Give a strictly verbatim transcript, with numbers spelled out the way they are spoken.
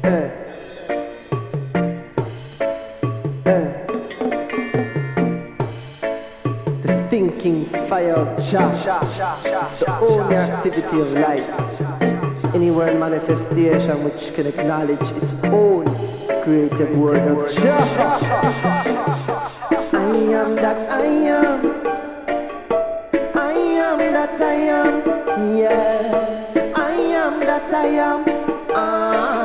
Eh. Eh. The thinking fire of Jah is the only activity of life. Anywhere in manifestation which can acknowledge its own creative word of Jah. I am that I am. I am that I am. Yeah. I am that I am. Ah.